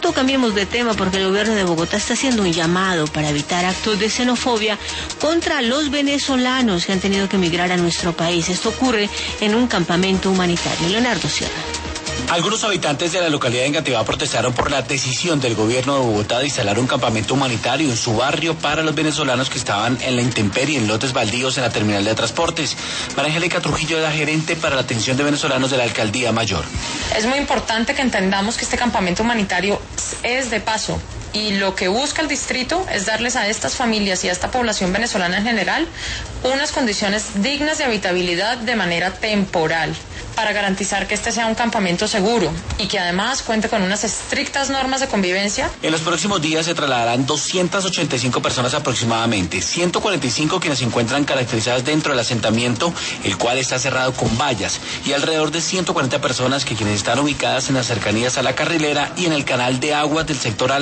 pronto cambiemos de tema porque el gobierno de Bogotá está haciendo un llamado para evitar actos de xenofobia contra los venezolanos que han tenido que emigrar a nuestro país. Esto ocurre en un campamento humanitario. Leonardo Sierra. Algunos habitantes de la localidad de Engativá protestaron por la decisión del gobierno de Bogotá de instalar un campamento humanitario en su barrio para los venezolanos que estaban en la intemperie en lotes baldíos en la terminal de transportes. María Angélica Trujillo es la gerente para la atención de venezolanos de la Alcaldía Mayor. Es muy importante que entendamos que este campamento humanitario es de paso. Y lo que busca el distrito es darles a estas familias y a esta población venezolana en general unas condiciones dignas de habitabilidad de manera temporal, para garantizar que este sea un campamento seguro y que además cuente con unas estrictas normas de convivencia. En los próximos días se trasladarán 285 personas aproximadamente, 145 quienes se encuentran caracterizadas dentro del asentamiento, el cual está cerrado con vallas, y alrededor de 140 personas quienes están ubicadas en las cercanías a la carrilera y en el canal de aguas del sector